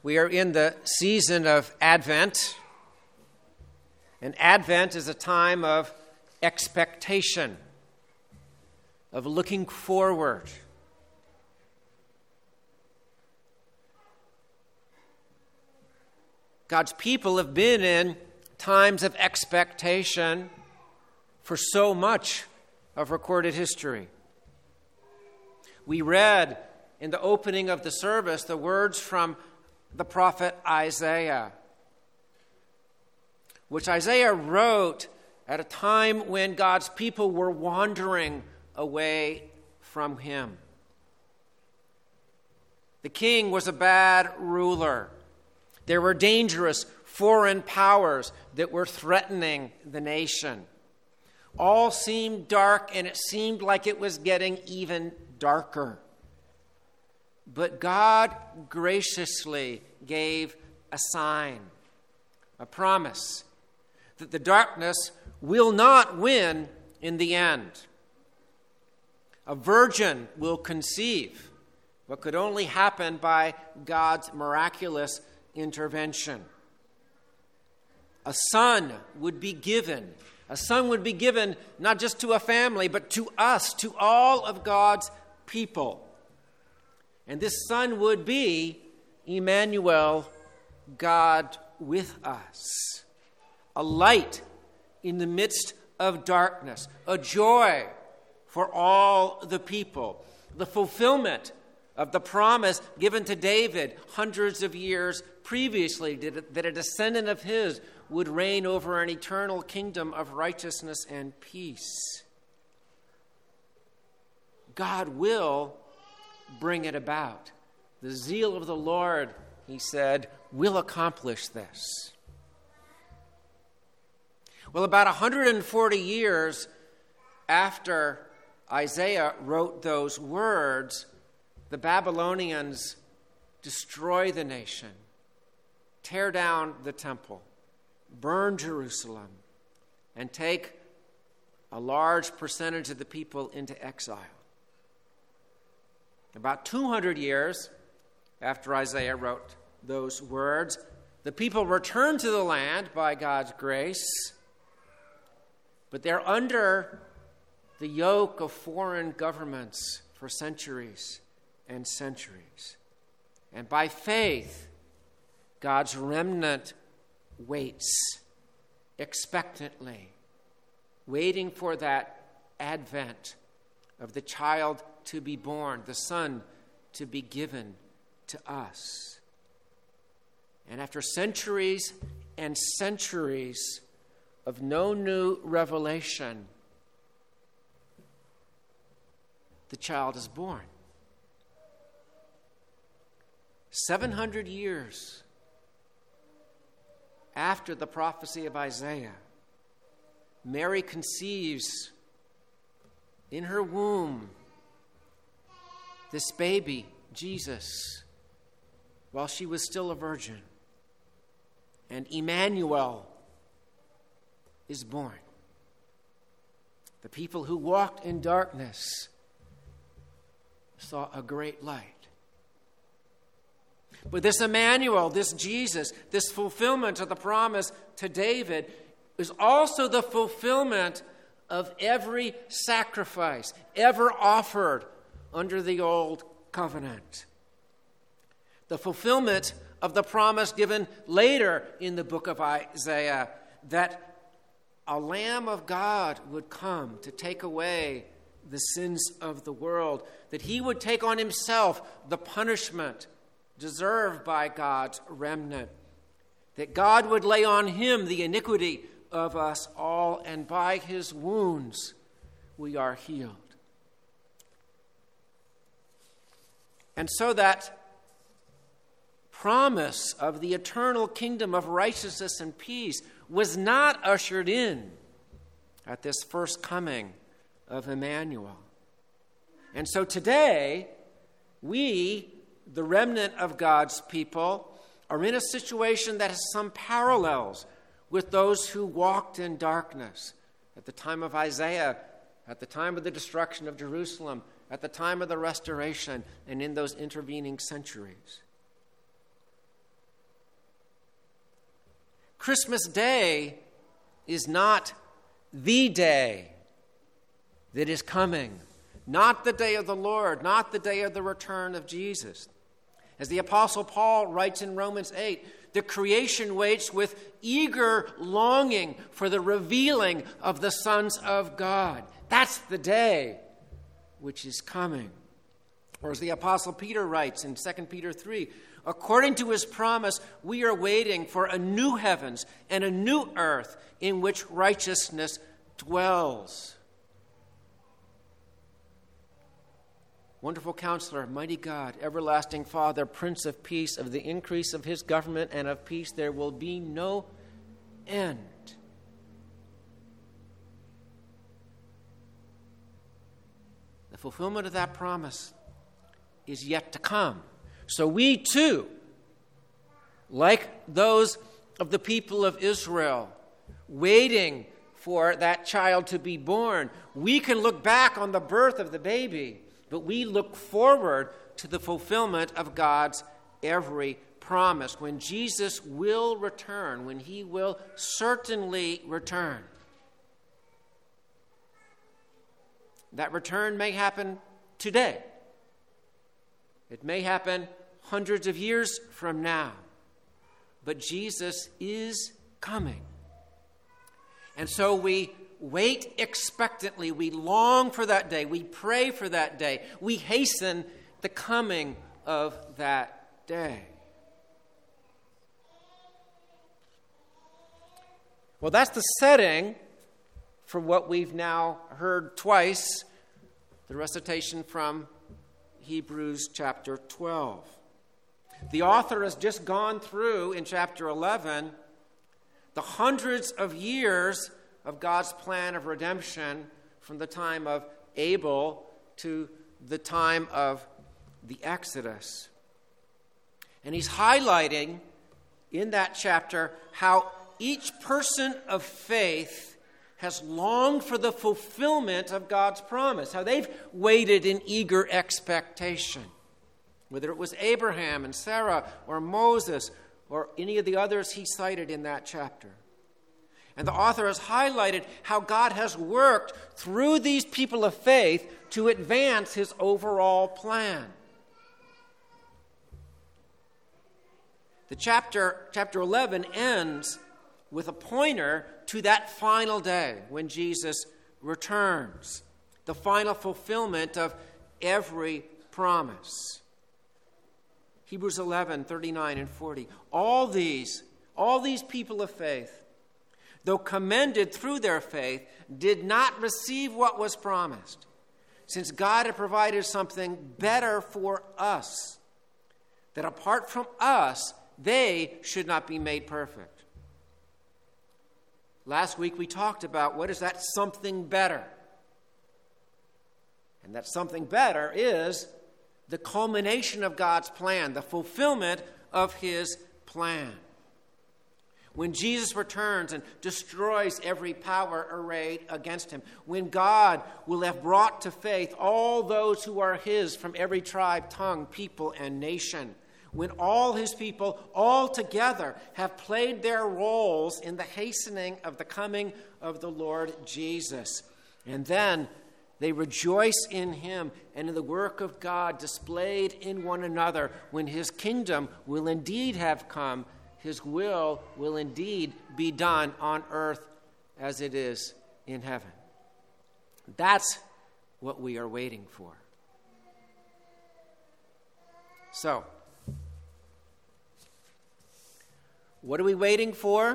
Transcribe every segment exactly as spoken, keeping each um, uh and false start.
We are in the season of Advent, and Advent is a time of expectation, of looking forward. God's people have been in times of expectation for so much of recorded history. We read in the opening of the service the words from the prophet Isaiah, which Isaiah wrote at a time when God's people were wandering away from him. The king was a bad ruler. There were dangerous foreign powers that were threatening the nation. All seemed dark, and it seemed like it was getting even darker. But God graciously gave a sign, a promise, that the darkness will not win in the end. A virgin will conceive, what could only happen by God's miraculous intervention. A son would be given. A son would be given not just to a family, but to us, to all of God's people. And this son would be Emmanuel, God with us. A light in the midst of darkness, a joy for all the people, the fulfillment of the promise given to David hundreds of years previously, that a descendant of his would reign over an eternal kingdom of righteousness and peace. God will bring it about. The zeal of the Lord, he said, will accomplish this. Well, about one hundred forty years after Isaiah wrote those words, the Babylonians destroy the nation, tear down the temple, burn Jerusalem, and take a large percentage of the people into exile. About two hundred years after Isaiah wrote those words, the people return to the land by God's grace, but they're under the yoke of foreign governments for centuries and centuries. And by faith, God's remnant waits expectantly, waiting for that advent of the child to be born, the Son to be given to us. And after centuries and centuries of no new revelation, the child is born. seven hundred years after the prophecy of Isaiah, Mary conceives in her womb this baby, Jesus, while she was still a virgin. And Emmanuel is born. The people who walked in darkness saw a great light. But this Emmanuel, this Jesus, this fulfillment of the promise to David is also the fulfillment of every sacrifice ever offered under the old covenant. The fulfillment of the promise given later in the book of Isaiah that a Lamb of God would come to take away the sins of the world, that he would take on himself the punishment deserved by God's remnant, that God would lay on him the iniquity of us all, and by his wounds we are healed. And so that promise of the eternal kingdom of righteousness and peace was not ushered in at this first coming of Emmanuel. And so today, we, the remnant of God's people, are in a situation that has some parallels with those who walked in darkness at the time of Isaiah, at the time of the destruction of Jerusalem, at the time of the restoration, and in those intervening centuries. Christmas Day is not the day that is coming, not the day of the Lord, not the day of the return of Jesus. As the Apostle Paul writes in Romans eight, the creation waits with eager longing for the revealing of the sons of God. That's the day which is coming. Or as the Apostle Peter writes in Second Peter three, according to his promise, we are waiting for a new heavens and a new earth in which righteousness dwells. Wonderful Counselor, mighty God, everlasting Father, Prince of Peace, of the increase of his government and of peace there will be no end. The fulfillment of that promise is yet to come. So we too, like those of the people of Israel, waiting for that child to be born, we can look back on the birth of the baby, but we look forward to the fulfillment of God's every promise, when Jesus will return, when he will certainly return. That return may happen today. It may happen hundreds of years from now. But Jesus is coming. And so we wait expectantly. We long for that day. We pray for that day. We hasten the coming of that day. Well, that's the setting for what we've now heard twice, the recitation from Hebrews chapter twelve. The author has just gone through in chapter eleven the hundreds of years of God's plan of redemption from the time of Abel to the time of the Exodus. And he's highlighting in that chapter how each person of faith has longed for the fulfillment of God's promise, how they've waited in eager expectation. Whether it was Abraham and Sarah or Moses or any of the others he cited in that chapter. And the author has highlighted how God has worked through these people of faith to advance his overall plan. The chapter, chapter eleven ends with a pointer to that final day when Jesus returns, the final fulfillment of every promise. Hebrews eleven, thirty-nine and forty. All these, all these people of faith, though commended through their faith, did not receive what was promised, since God had provided something better for us, that apart from us, they should not be made perfect. Last week we talked about what is that something better. And that something better is the culmination of God's plan, the fulfillment of his plan. When Jesus returns and destroys every power arrayed against him, when God will have brought to faith all those who are his from every tribe, tongue, people, and nation, when all his people all together have played their roles in the hastening of the coming of the Lord Jesus, and then they rejoice in him and in the work of God displayed in one another, when his kingdom will indeed have come, his will will indeed be done on earth as it is in heaven. That's what we are waiting for. So, what are we waiting for?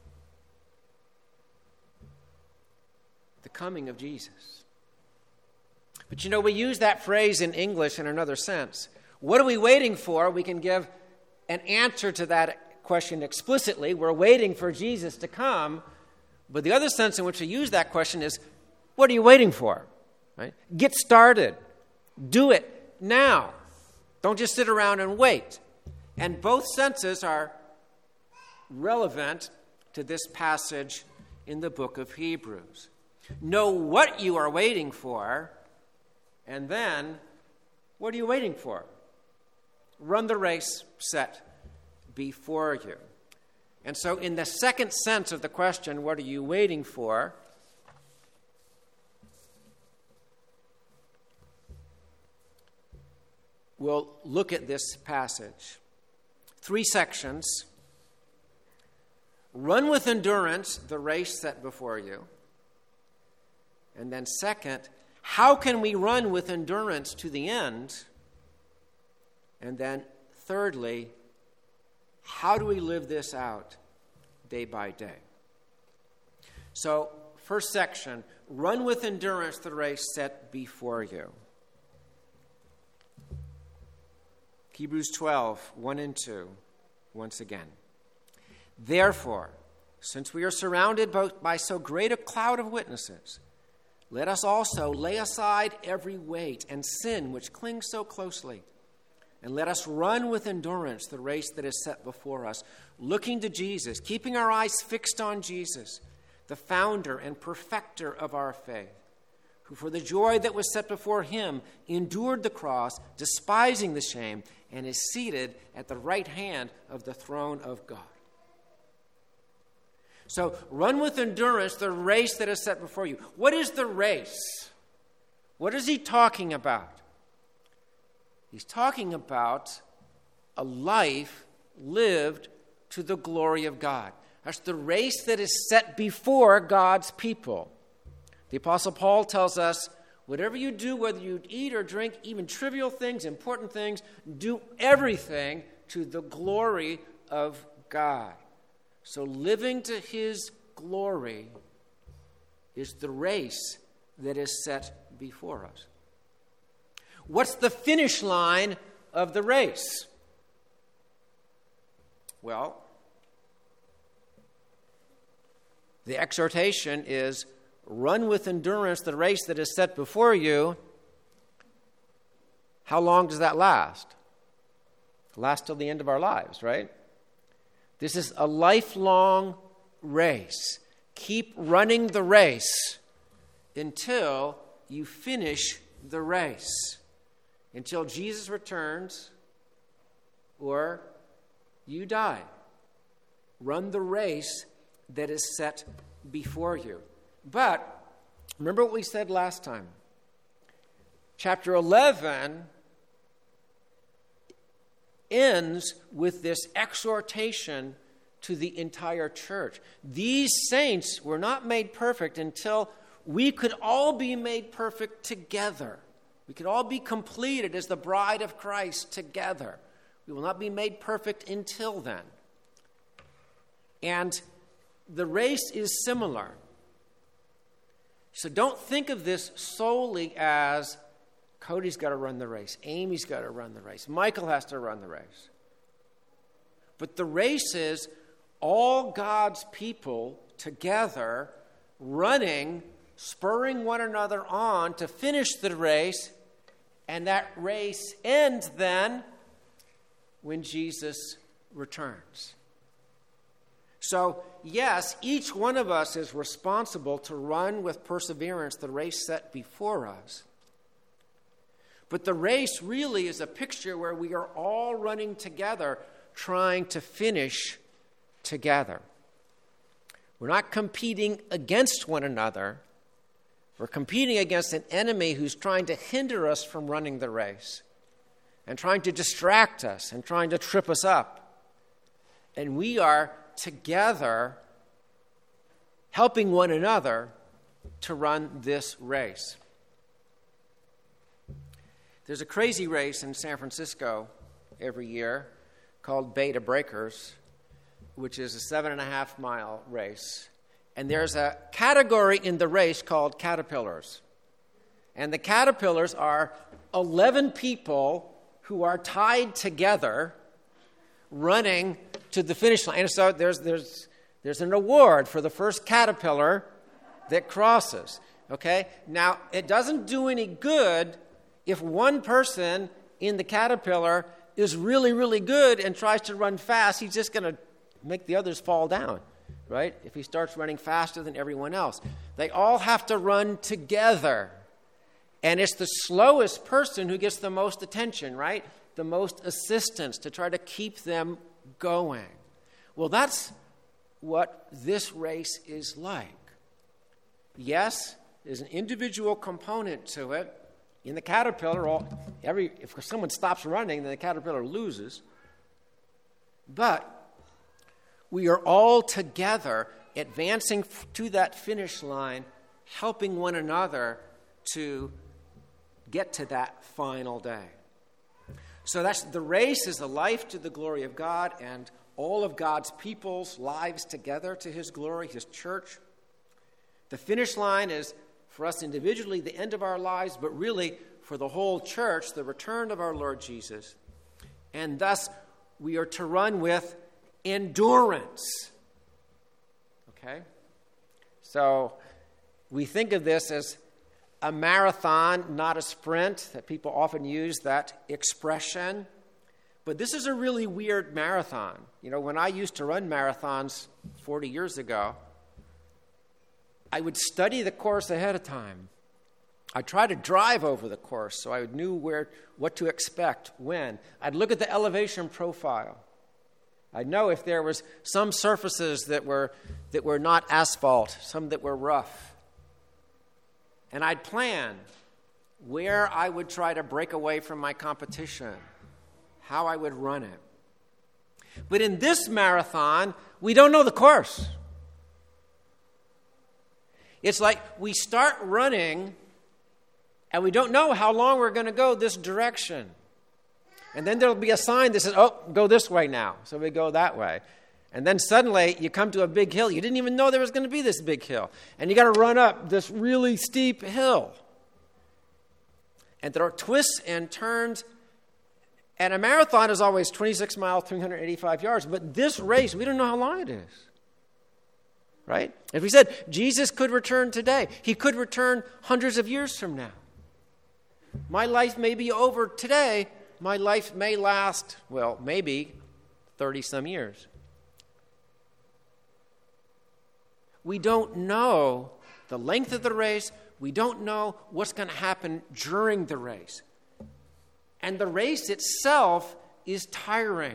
The coming of Jesus. But you know, we use that phrase in English in another sense. What are we waiting for? We can give an answer to that question explicitly. We're waiting for Jesus to come. But the other sense in which we use that question is, what are you waiting for? Right? Get started. Do it now. Don't just sit around and wait. And both senses are relevant to this passage in the book of Hebrews. Know what you are waiting for, and then, what are you waiting for? Run the race set before you. And so in the second sense of the question, what are you waiting for? We'll look at this passage. Three sections. Run with endurance the race set before you. And then second, how can we run with endurance to the end? And then thirdly, how do we live this out day by day? So, first section, run with endurance the race set before you. Hebrews twelve, one and two, once again. Therefore, since we are surrounded by so great a cloud of witnesses, let us also lay aside every weight and sin which clings so closely, and let us run with endurance the race that is set before us, looking to Jesus, keeping our eyes fixed on Jesus, the founder and perfecter of our faith, who for the joy that was set before him endured the cross, despising the shame, and is seated at the right hand of the throne of God. So run with endurance the race that is set before you. What is the race? What is he talking about? He's talking about a life lived to the glory of God. That's the race that is set before God's people. The Apostle Paul tells us, whatever you do, whether you eat or drink, even trivial things, important things, do everything to the glory of God. So living to his glory is the race that is set before us. What's the finish line of the race? Well, the exhortation is, run with endurance the race that is set before you. How long does that last? It lasts till the end of our lives, right? This is a lifelong race. Keep running the race until you finish the race. Until Jesus returns or you die. Run the race that is set before you. But remember what we said last time. Chapter eleven ends with this exhortation to the entire church. These saints were not made perfect until we could all be made perfect together. We could all be completed as the bride of Christ together. We will not be made perfect until then. And the race is similar. So don't think of this solely as Cody's got to run the race, Amy's got to run the race, Michael has to run the race. But the race is all God's people together running, spurring one another on to finish the race, and that race ends then when Jesus returns. So, yes, each one of us is responsible to run with perseverance the race set before us. But the race really is a picture where we are all running together, trying to finish together. We're not competing against one another. We're competing against an enemy who's trying to hinder us from running the race and trying to distract us and trying to trip us up. And we are together helping one another to run this race. There's a crazy race in San Francisco every year called Bay to Breakers, which is a seven and a half mile race. And there's a category in the race called caterpillars. And the caterpillars are eleven people who are tied together running to the finish line. And so there's there's there's an award for the first caterpillar that crosses. Okay? Now, it doesn't do any good if one person in the caterpillar is really, really good and tries to run fast. He's just going to make the others fall down, right? If he starts running faster than everyone else. They all have to run together. And it's the slowest person who gets the most attention, right? The most assistance to try to keep them going. Well, that's what this race is like. Yes, there's an individual component to it. In the caterpillar, all, every, if someone stops running, then the caterpillar loses. But we are all together advancing to that finish line, helping one another to get to that final day. So that's the race is the life to the glory of God and all of God's people's lives together to his glory, his church. The finish line is for us individually the end of our lives, but really for the whole church, the return of our Lord Jesus. And thus we are to run with endurance. Okay? So we think of this as a marathon, not a sprint, that people often use that expression. But this is a really weird marathon. You know, when I used to run marathons forty years ago, I would study the course ahead of time. I'd try to drive over the course so I knew where, what to expect, when. I'd look at the elevation profile. I'd know if there was some surfaces that were that were not asphalt, some that were rough. And I'd plan where I would try to break away from my competition, how I would run it. But in this marathon, we don't know the course. It's like we start running and we don't know how long we're going to go this direction. And then there'll be a sign that says, oh, go this way now. So we go that way. And then suddenly you come to a big hill. You didn't even know there was going to be this big hill. And you got to run up this really steep hill. And there are twists and turns. And a marathon is always twenty-six miles, three hundred eighty-five yards. But this race, we don't know how long it is. Right? If we said Jesus could return today, he could return hundreds of years from now. My life may be over today. My life may last, well, maybe thirty-some years. We don't know the length of the race. We don't know what's going to happen during the race. And the race itself is tiring.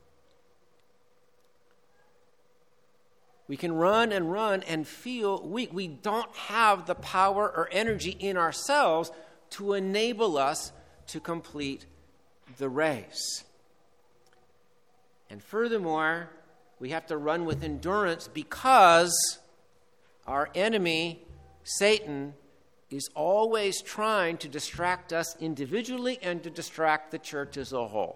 We can run and run and feel weak. We don't have the power or energy in ourselves to enable us to complete the race. And furthermore, we have to run with endurance because our enemy, Satan, is always trying to distract us individually and to distract the church as a whole.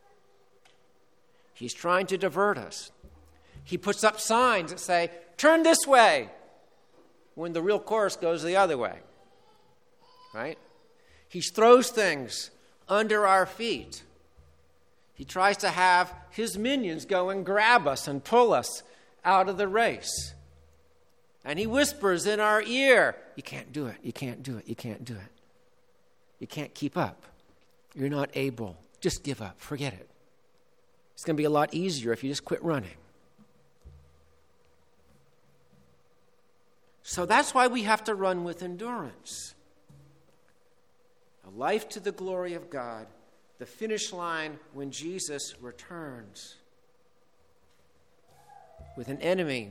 He's trying to divert us. He puts up signs that say, turn this way, when the real course goes the other way. Right? He throws things under our feet. He tries to have his minions go and grab us and pull us out of the race. And he whispers in our ear, you can't do it, you can't do it, you can't do it. You can't keep up. You're not able. Just give up, forget it. It's going to be a lot easier if you just quit running. So that's why we have to run with endurance. A life to the glory of God, the finish line when Jesus returns. With an enemy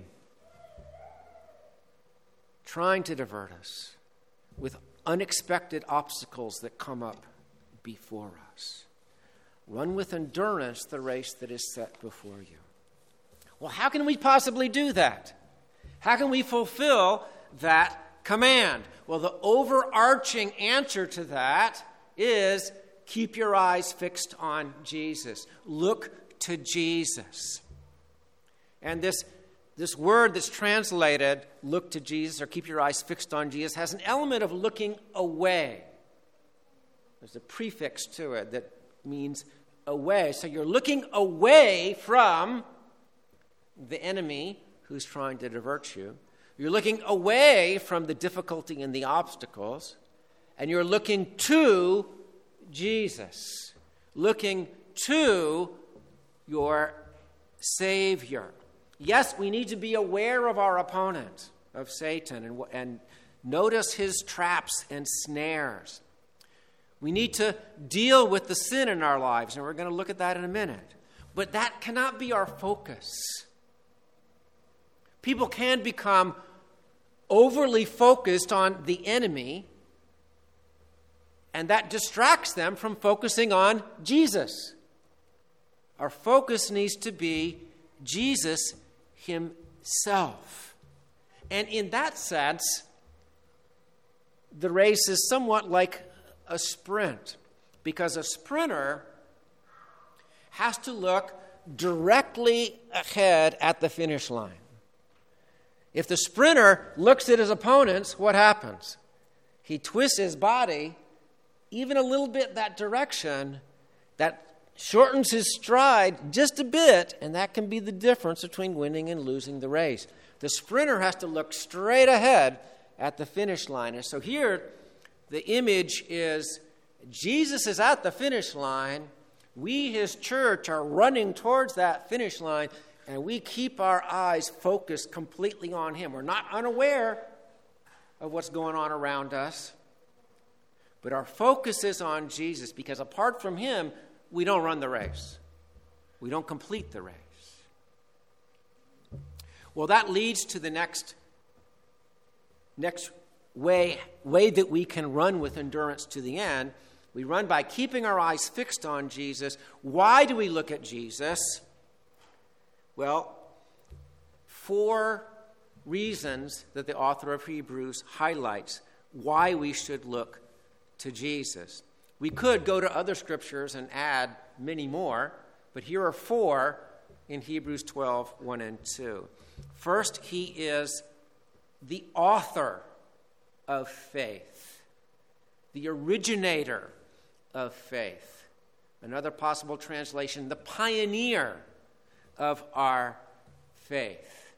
trying to divert us, with unexpected obstacles that come up before us. Run with endurance the race that is set before you. Well, how can we possibly do that? How can we fulfill that command? Well, the overarching answer to that is keep your eyes fixed on Jesus. Look to Jesus. And this, this word that's translated, look to Jesus, or keep your eyes fixed on Jesus, has an element of looking away. There's a prefix to it that means away. So you're looking away from the enemy who's trying to divert you. You're looking away from the difficulty and the obstacles, and you're looking to Jesus, looking to your Savior. Yes, we need to be aware of our opponent, of Satan, and, and notice his traps and snares. We need to deal with the sin in our lives, and we're going to look at that in a minute. But that cannot be our focus. People can become overly focused on the enemy, and that distracts them from focusing on Jesus. Our focus needs to be Jesus himself. And in that sense, the race is somewhat like a sprint, because a sprinter has to look directly ahead at the finish line. If the sprinter looks at his opponents, what happens? He twists his body even a little bit that direction. That shortens his stride just a bit, and that can be the difference between winning and losing the race. The sprinter has to look straight ahead at the finish line. And so here, the image is Jesus is at the finish line. We, his church, are running towards that finish line, and we keep our eyes focused completely on him. We're not unaware of what's going on around us, but our focus is on Jesus, because apart from him, we don't run the race. We don't complete the race. Well, that leads to the next, next way, way that we can run with endurance to the end. We run by keeping our eyes fixed on Jesus. Why do we look at Jesus? Well, four reasons that the author of Hebrews highlights why we should look to Jesus. We could go to other scriptures and add many more, but here are four in Hebrews twelve, one and two. First, he is the author of faith, the originator of faith. Another possible translation, the pioneer of our faith.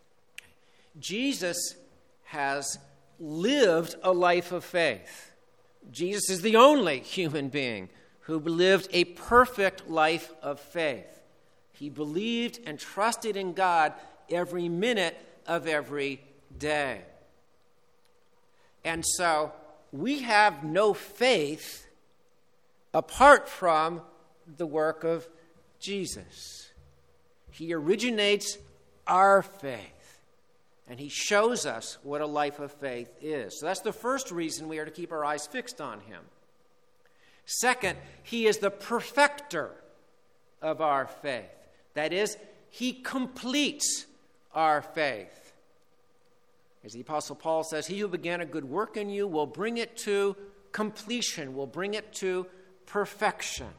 Jesus has lived a life of faith. Jesus is the only human being who lived a perfect life of faith. He believed and trusted in God every minute of every day. And so we have no faith apart from the work of Jesus. He originates our faith, and he shows us what a life of faith is. So that's the first reason we are to keep our eyes fixed on him. Second, he is the perfecter of our faith. That is, he completes our faith. As the Apostle Paul says, he who began a good work in you will bring it to completion, will bring it to perfection.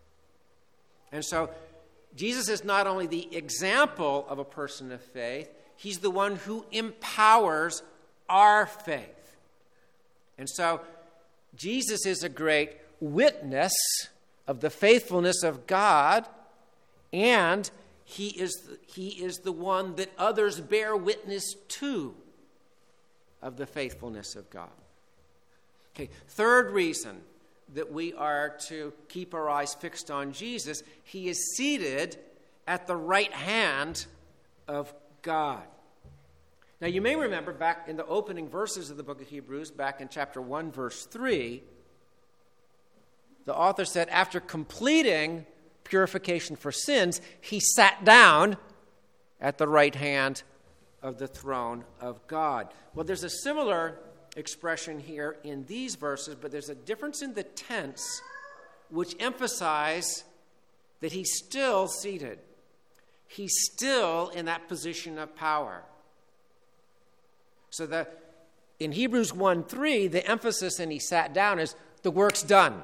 And so Jesus is not only the example of a person of faith, he's the one who empowers our faith. And so Jesus is a great witness of the faithfulness of God, and he is, he is the one that others bear witness to of the faithfulness of God. Okay, third reason that we are to keep our eyes fixed on Jesus, he is seated at the right hand of God. Now, you may remember back in the opening verses of the book of Hebrews, back in chapter one, verse three, the author said, after completing purification for sins, he sat down at the right hand of the throne of God. Well, there's a similar expression here in these verses, but there's a difference in the tense which emphasize that he's still seated. He's still in that position of power. So the, in Hebrews one three, the emphasis in he sat down is the work's done.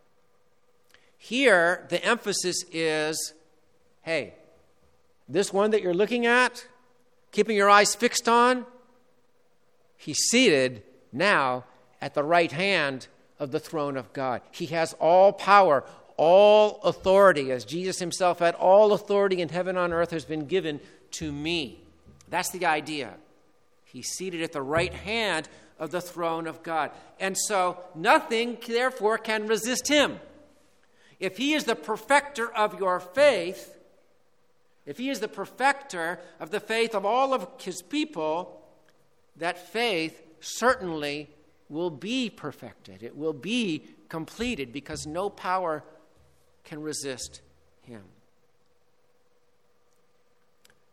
Here, the emphasis is, hey, this one that you're looking at, keeping your eyes fixed on, he's seated now at the right hand of the throne of God. He has all power, all authority. As Jesus himself had, all authority in heaven and on earth has been given to me. That's the idea. He's seated at the right hand of the throne of God. And so nothing, therefore, can resist him. If he is the perfecter of your faith, if he is the perfecter of the faith of all of his people, that faith certainly will be perfected. It will be completed because no power can resist him.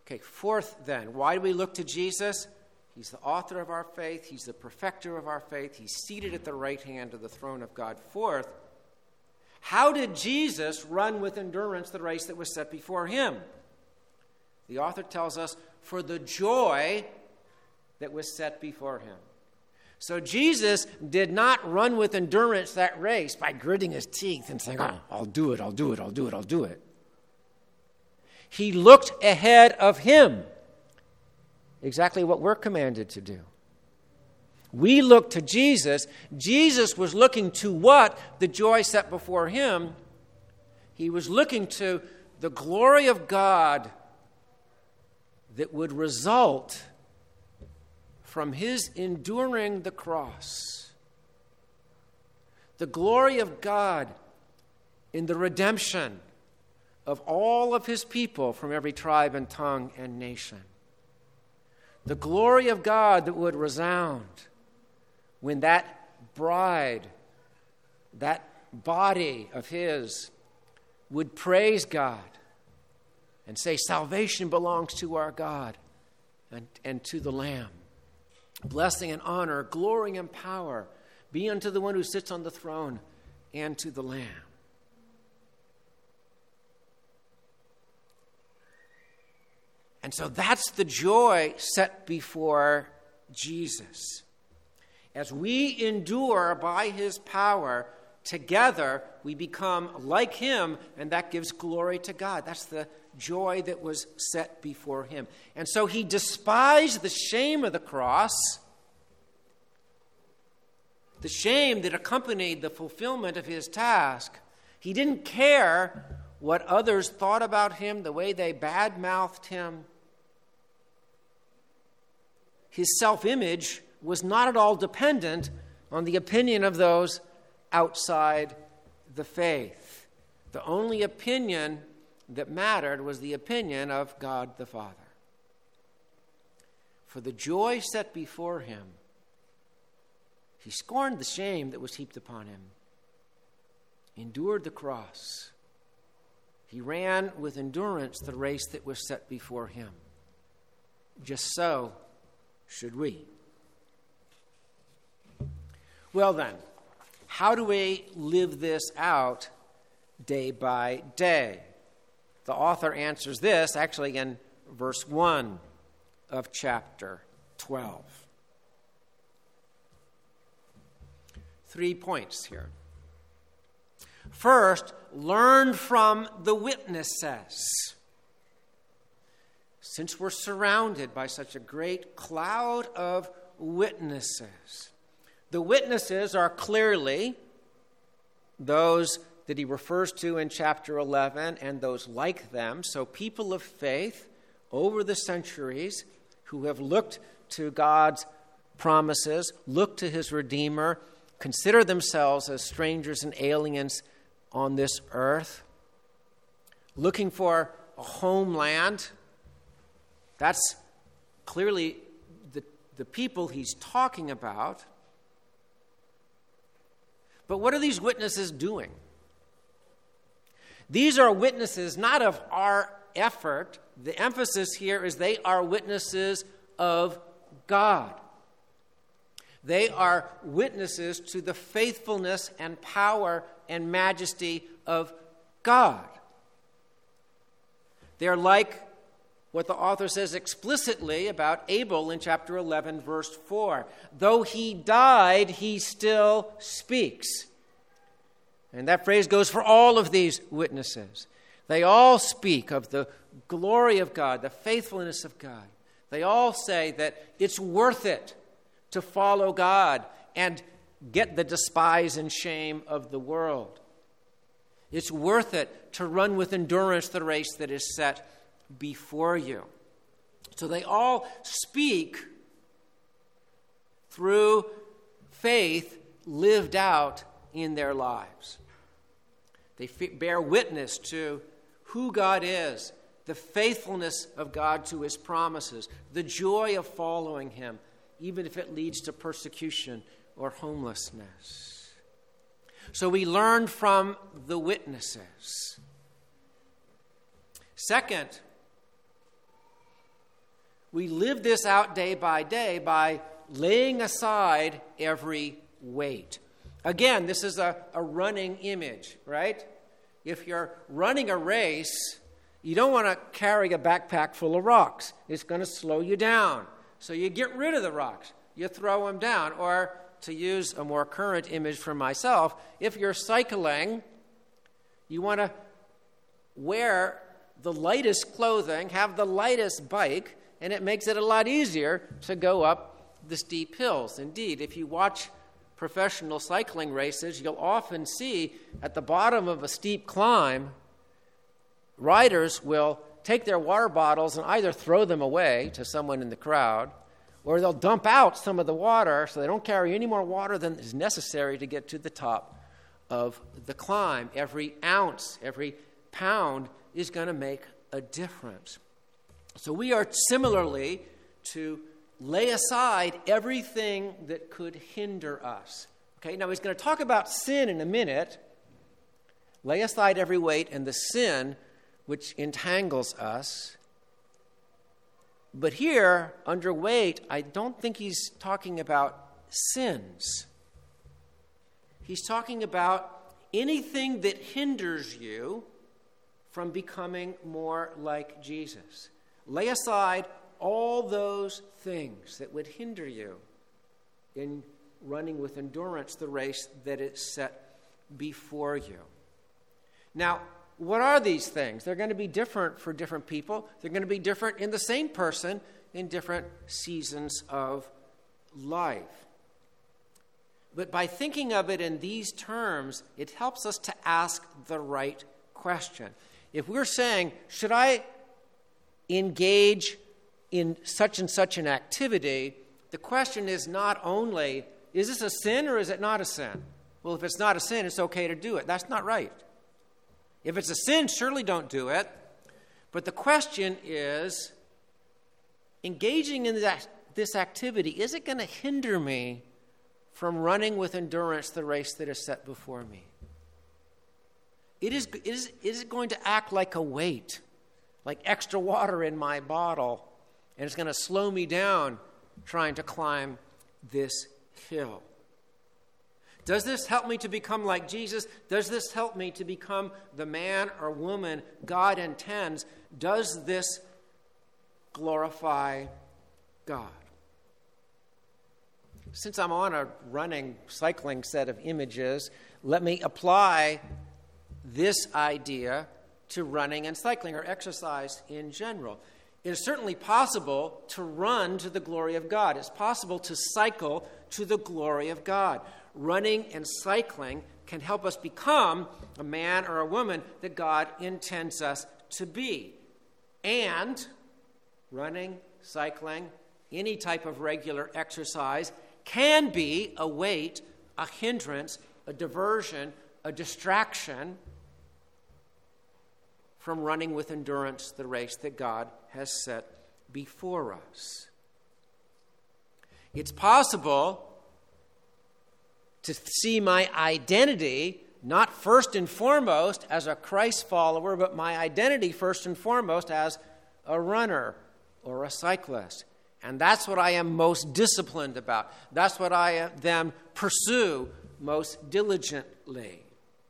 Okay, fourth then, why do we look to Jesus? He's the author of our faith. He's the perfecter of our faith. He's seated at the right hand of the throne of God. Fourth, how did Jesus run with endurance the race that was set before him? The author tells us, for the joy that was set before him. So Jesus did not run with endurance that race by gritting his teeth and saying, oh, I'll do it, I'll do it, I'll do it, I'll do it. He looked ahead of him. Exactly what we're commanded to do. We look to Jesus. Jesus was looking to what? The joy set before him. He was looking to the glory of God that would result from his enduring the cross. The glory of God in the redemption of all of his people from every tribe and tongue and nation. The glory of God that would resound when that bride, that body of his, would praise God and say, salvation belongs to our God and, and to the Lamb. Blessing and honor, glory and power be unto the one who sits on the throne and to the Lamb. And so that's the joy set before Jesus. As we endure by his power, together we become like him, and that gives glory to God. That's the joy that was set before him. And so he despised the shame of the cross, the shame that accompanied the fulfillment of his task. He didn't care what others thought about him, the way they bad-mouthed him. His self-image was not at all dependent on the opinion of those outside the faith. The only opinion that mattered was the opinion of God the Father. For the joy set before him, he scorned the shame that was heaped upon him, endured the cross. He ran with endurance the race that was set before him. Just so should we. Well then, how do we live this out day by day? The author answers this actually in verse one of chapter twelve. Three points here. First, learn from the witnesses. Since we're surrounded by such a great cloud of witnesses, the witnesses are clearly those that he refers to in chapter eleven and those like them. So people of faith over the centuries who have looked to God's promises, looked to his Redeemer, consider themselves as strangers and aliens on this earth, looking for a homeland. That's clearly the, the people he's talking about. But what are these witnesses doing? These are witnesses not of our effort. The emphasis here is they are witnesses of God. They are witnesses to the faithfulness and power and majesty of God. They're like what the author says explicitly about Abel in chapter eleven, verse four. Though he died, he still speaks. And that phrase goes for all of these witnesses. They all speak of the glory of God, the faithfulness of God. They all say that it's worth it to follow God and get the despise and shame of the world. It's worth it to run with endurance the race that is set before you. So they all speak through faith lived out in their lives. They bear witness to who God is, the faithfulness of God to his promises, the joy of following him, even if it leads to persecution or homelessness. So we learn from the witnesses. Second, We live this out day by day by laying aside every weight. Again, this is a, a running image, right? If you're running a race, you don't want to carry a backpack full of rocks. It's going to slow you down. So you get rid of the rocks. You throw them down. Or, to use a more current image for myself, if you're cycling, you want to wear the lightest clothing, have the lightest bike, and it makes it a lot easier to go up the steep hills. Indeed, if you watch professional cycling races, you'll often see at the bottom of a steep climb, riders will take their water bottles and either throw them away to someone in the crowd, or they'll dump out some of the water so they don't carry any more water than is necessary to get to the top of the climb. Every ounce, every pound is going to make a difference. So we are similarly to lay aside everything that could hinder us. Okay, now he's going to talk about sin in a minute. Lay aside every weight and the sin which entangles us. But here, under weight, I don't think he's talking about sins. He's talking about anything that hinders you from becoming more like Jesus. Lay aside all those things that would hinder you in running with endurance the race that is set before you. Now, what are these things? They're going to be different for different people. They're going to be different in the same person in different seasons of life. But by thinking of it in these terms, it helps us to ask the right question. If we're saying, should I engage in such and such an activity, the question is not only, is this a sin or is it not a sin? Well, if it's not a sin, it's okay to do it. That's not right. If it's a sin, surely don't do it. But the question is, engaging in that, this activity, is it going to hinder me from running with endurance the race that is set before me? It is, is, is it going to act like a weight, like extra water in my bottle, and it's going to slow me down trying to climb this hill? Does this help me to become like Jesus? Does this help me to become the man or woman God intends? Does this glorify God? Since I'm on a running, cycling set of images, let me apply this idea to running and cycling, or exercise in general. It is certainly possible to run to the glory of God. It's possible to cycle to the glory of God. Running and cycling can help us become a man or a woman that God intends us to be. And running, cycling, any type of regular exercise can be a weight, a hindrance, a diversion, a distraction from running with endurance the race that God has set before us. It's possible to see my identity not first and foremost as a Christ follower, but my identity first and foremost as a runner or a cyclist. And that's what I am most disciplined about. That's what I then pursue most diligently.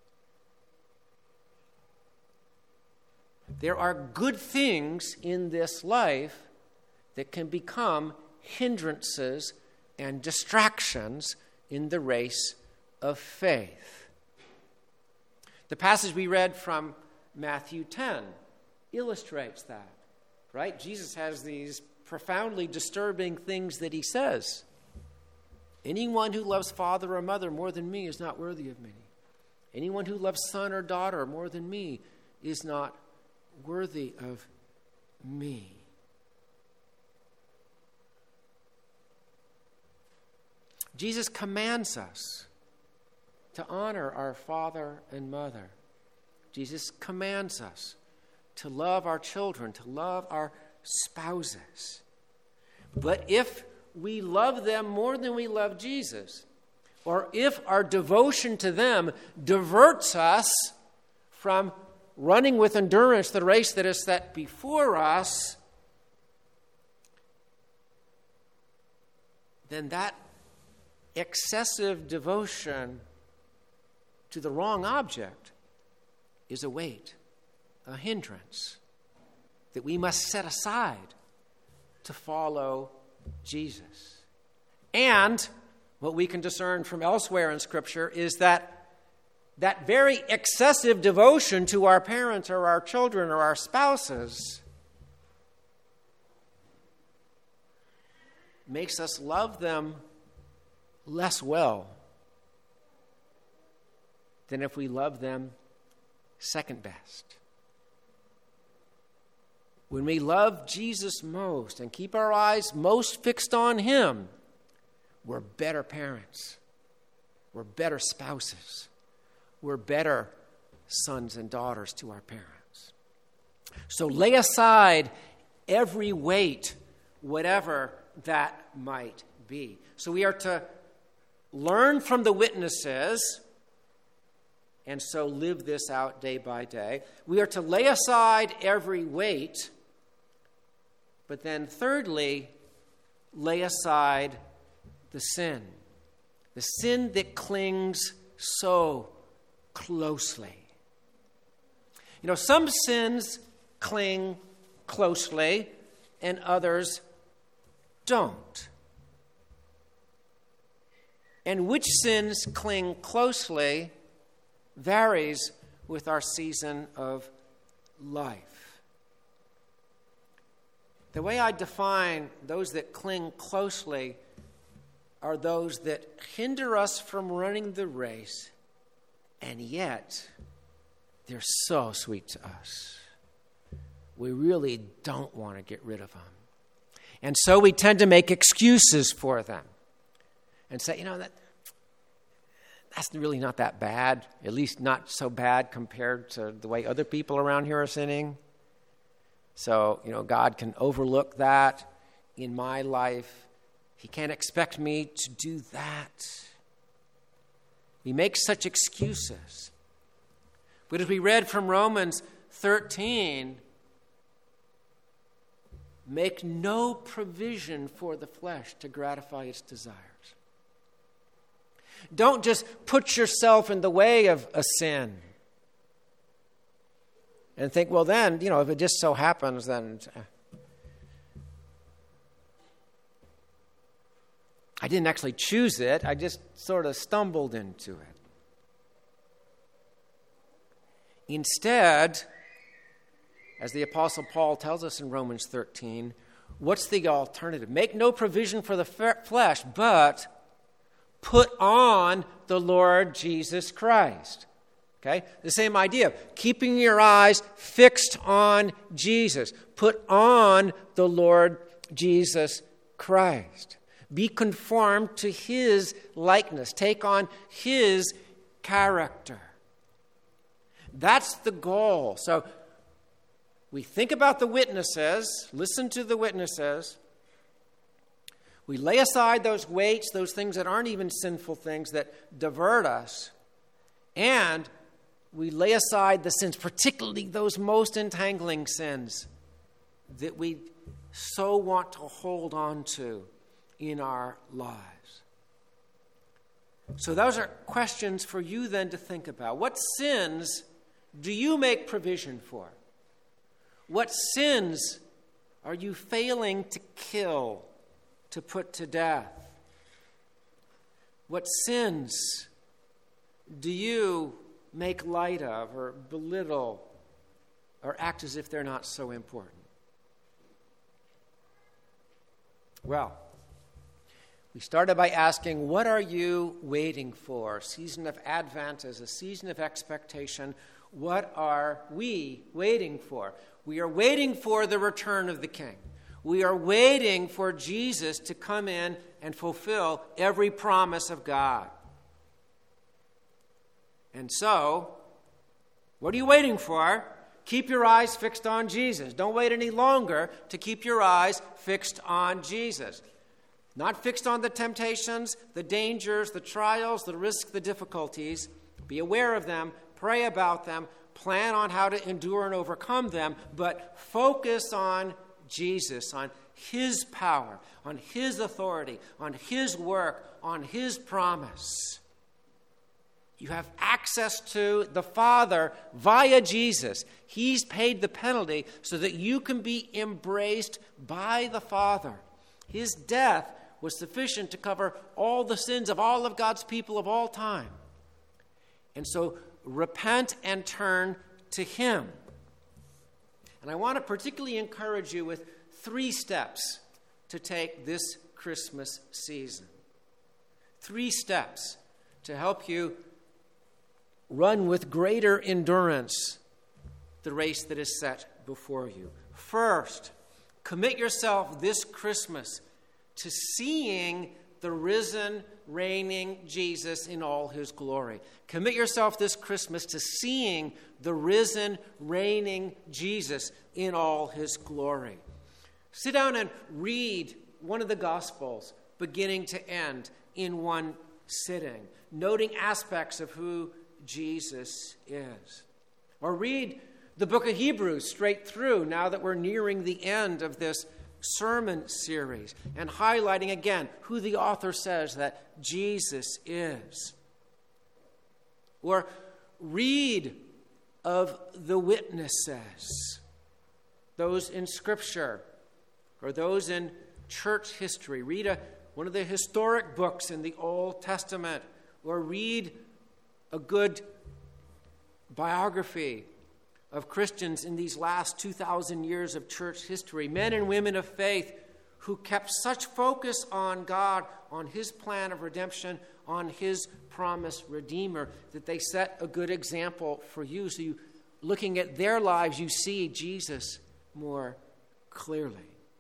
There are good things in this life that can become hindrances and distractions in the race of faith. The passage we read from Matthew ten illustrates that, right? Jesus has these profoundly disturbing things that he says. Anyone who loves father or mother more than me is not worthy of me. Anyone who loves son or daughter more than me is not worthy of me. Jesus commands us to honor our father and mother. Jesus commands us to love our children, to love our spouses. But if we love them more than we love Jesus, or if our devotion to them diverts us from running with endurance the race that is set before us, then that excessive devotion to the wrong object is a weight, a hindrance that we must set aside to follow Jesus. And what we can discern from elsewhere in Scripture is that that very excessive devotion to our parents or our children or our spouses makes us love them less well than if we love them second best. When we love Jesus most and keep our eyes most fixed on him, we're better parents. We're better spouses. We're better sons and daughters to our parents. So lay aside every weight, whatever that might be. So we are to learn from the witnesses and so live this out day by day. We are to lay aside every weight, but then thirdly, lay aside the sin. The sin that clings so closely. You know, some sins cling closely and others don't. And which sins cling closely varies with our season of life. The way I define those that cling closely are those that hinder us from running the race, and yet they're so sweet to us. We really don't want to get rid of them. And so we tend to make excuses for them and say, you know, that that's really not that bad, at least not so bad compared to the way other people around here are sinning. So, you know, God can overlook that in my life. He can't expect me to do that. We make such excuses. But as we read from Romans thirteen, make no provision for the flesh to gratify its desires. Don't just put yourself in the way of a sin and think, well, then, you know, if it just so happens, then I didn't actually choose it. I just sort of stumbled into it. Instead, as the Apostle Paul tells us in Romans thirteen, what's the alternative? Make no provision for the flesh, but put on the Lord Jesus Christ. Okay? The same idea. Keeping your eyes fixed on Jesus. Put on the Lord Jesus Christ. Be conformed to his likeness. Take on his character. That's the goal. So we think about the witnesses, listen to the witnesses. We lay aside those weights, those things that aren't even sinful things that divert us. And we lay aside the sins, particularly those most entangling sins that we so want to hold on to in our lives. So those are questions for you then to think about. What sins do you make provision for? What sins are you failing to kill, to put to death? What sins do you make light of or belittle or act as if they're not so important? Well, we started by asking, what are you waiting for? Season of Advent is a season of expectation. What are we waiting for? We are waiting for the return of the King. We are waiting for Jesus to come in and fulfill every promise of God. And so, what are you waiting for? Keep your eyes fixed on Jesus. Don't wait any longer to keep your eyes fixed on Jesus. Not fixed on the temptations, the dangers, the trials, the risks, the difficulties. Be aware of them, pray about them, plan on how to endure and overcome them, but focus on Jesus, on his power, on his authority, on his work, on his promise. You have access to the Father via Jesus. He's paid the penalty so that you can be embraced by the Father. His death was sufficient to cover all the sins of all of God's people of all time. And so repent and turn to him. And I want to particularly encourage you with three steps to take this Christmas season. Three steps to help you run with greater endurance the race that is set before you. First, commit yourself this Christmas to seeing the risen, reigning Jesus in all his glory. Commit yourself this Christmas to seeing the risen, reigning Jesus in all his glory. Sit down and read one of the Gospels, beginning to end, in one sitting, noting aspects of who Jesus is. Or read the book of Hebrews straight through now that we're nearing the end of this sermon series, and highlighting again who the author says that Jesus is. Or read of the witnesses, those in Scripture or those in church history. Read a, one of the historic books in the Old Testament, or read a good biography of Christians in these last two thousand years of church history, men and women of faith who kept such focus on God, on his plan of redemption, on his promised Redeemer, that they set a good example for you. So you, looking at their lives, you see Jesus more clearly.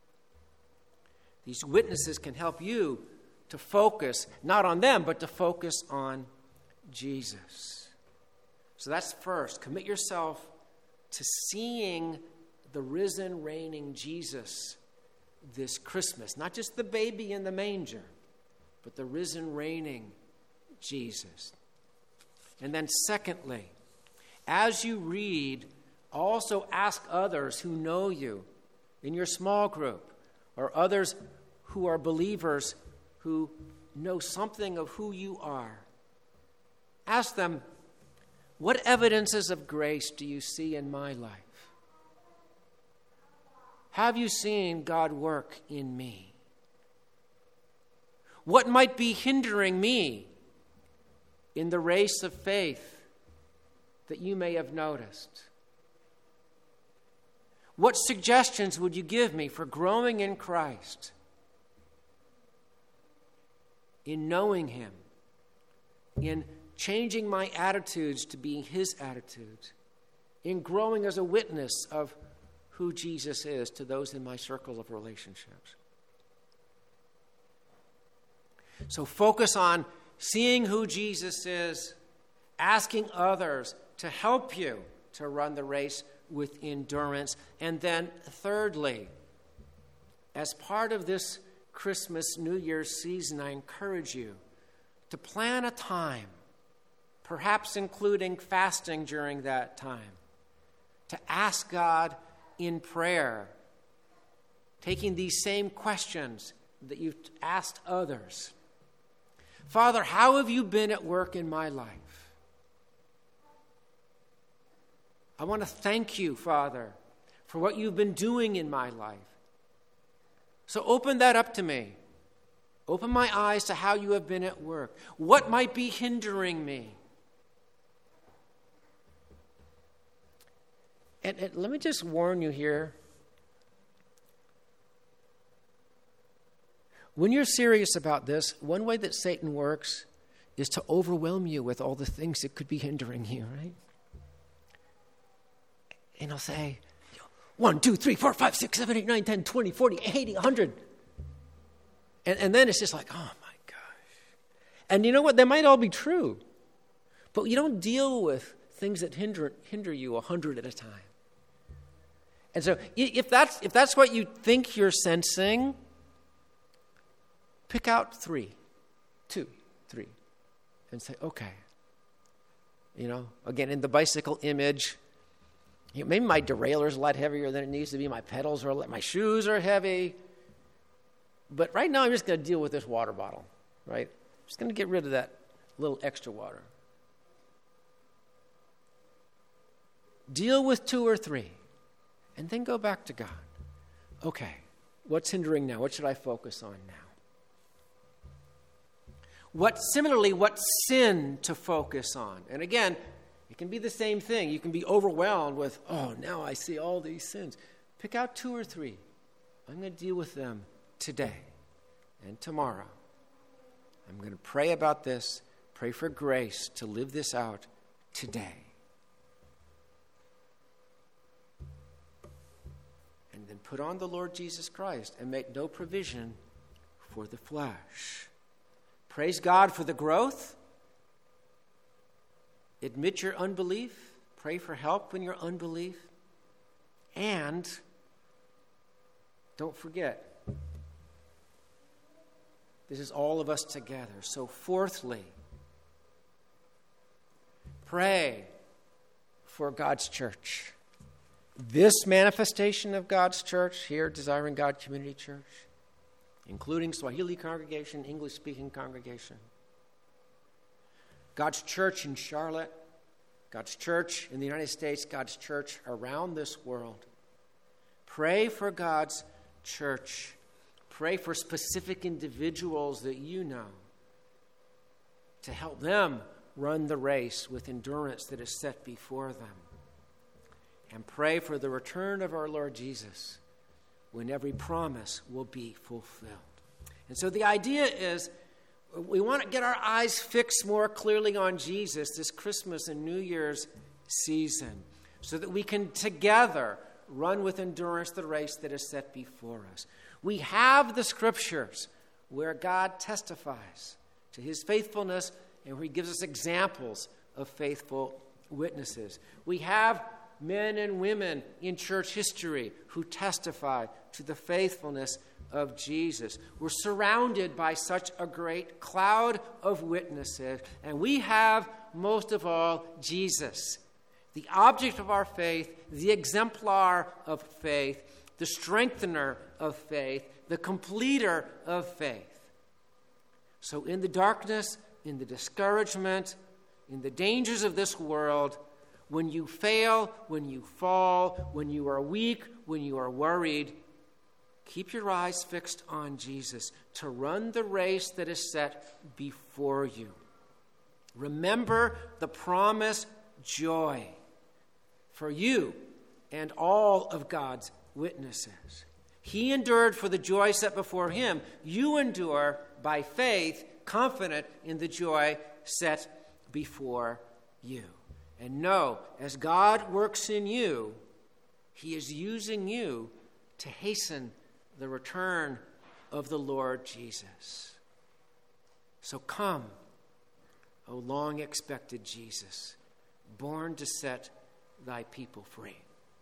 These witnesses can help you to focus, not on them, but to focus on Jesus. So that's first. Commit yourself to seeing the risen, reigning Jesus this Christmas. Not just the baby in the manger, but the risen, reigning Jesus. And then secondly, as you read, also ask others who know you in your small group, or others who are believers who know something of who you are. Ask them, what evidences of grace do you see in my life? Have you seen God work in me? What might be hindering me in the race of faith that you may have noticed? What suggestions would you give me for growing in Christ, in knowing him, in changing my attitudes to being his attitudes, in growing as a witness of who Jesus is to those in my circle of relationships? So focus on seeing who Jesus is, asking others to help you to run the race with endurance. And then thirdly, as part of this Christmas, New Year's season, I encourage you to plan a time, perhaps including fasting during that time, to ask God in prayer, taking these same questions that you've asked others. Father, how have you been at work in my life? I want to thank you, Father, for what you've been doing in my life. So open that up to me. Open my eyes to how you have been at work. What might be hindering me? And, and let me just warn you here. When you're serious about this, one way that Satan works is to overwhelm you with all the things that could be hindering you, right? And he'll say, one, two, three, four, five, six, seven, eight, nine, ten, twenty, forty, eighty, one hundred. And, and then it's just like, oh my gosh. And you know what? They might all be true. But you don't deal with things that hinder hinder you a hundred at a time. And so if that's if that's what you think you're sensing, pick out three, two, three, and say, okay. You know, again, in the bicycle image, You know, maybe my derailleur's a lot heavier than it needs to be. My pedals are, my shoes are heavy. But right now, I'm just going to deal with this water bottle, right? I'm just going to get rid of that little extra water. Deal with two or three, and then go back to God. Okay, what's hindering now? What should I focus on now? What, similarly, what sin to focus on? And again, it can be the same thing. You can be overwhelmed with, oh, now I see all these sins. Pick out two or three. I'm going to deal with them today and tomorrow. I'm going to pray about this, pray for grace to live this out today. And then put on the Lord Jesus Christ and make no provision for the flesh. Praise God for the growth. Admit your unbelief. Pray for help in your unbelief. And don't forget, this is all of us together. So fourthly, pray for God's church. This manifestation of God's church here, Desiring God Community Church, including Swahili congregation, English-speaking congregation, God's church in Charlotte, God's church in the United States, God's church around this world. Pray for God's church. Pray for specific individuals that you know to help them run the race with endurance that is set before them. And pray for the return of our Lord Jesus when every promise will be fulfilled. And so the idea is we want to get our eyes fixed more clearly on Jesus this Christmas and New Year's season so that we can together run with endurance the race that is set before us. We have the scriptures where God testifies to his faithfulness and where he gives us examples of faithful witnesses. We have men and women in church history who testify to the faithfulness of Jesus. We're surrounded by such a great cloud of witnesses, and we have, most of all, Jesus, the object of our faith, the exemplar of faith, the strengthener of faith, the completer of faith. So in the darkness, in the discouragement, in the dangers of this world, when you fail, when you fall, when you are weak, when you are worried, keep your eyes fixed on Jesus to run the race that is set before you. Remember the promised joy for you and all of God's witnesses. He endured for the joy set before him. You endure by faith, confident in the joy set before you. And know, as God works in you, he is using you to hasten the return of the Lord Jesus. So come, O long-expected Jesus, born to set thy people free.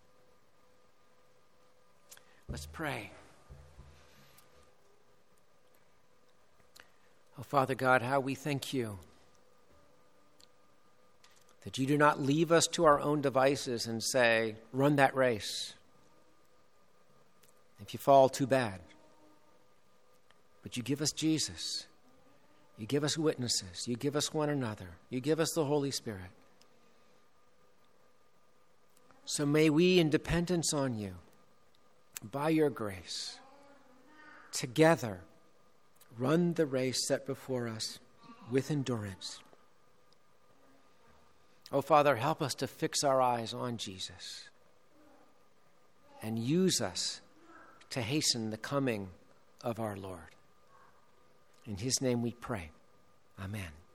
Let's pray. Oh, Father God, how we thank you that you do not leave us to our own devices and say, run that race. If you fall, too bad. But you give us Jesus. You give us witnesses. You give us one another. You give us the Holy Spirit. So may we, in dependence on you, by your grace, together run the race set before us with endurance. Oh, Father, help us to fix our eyes on Jesus and use us to hasten the coming of our Lord. In his name we pray. Amen.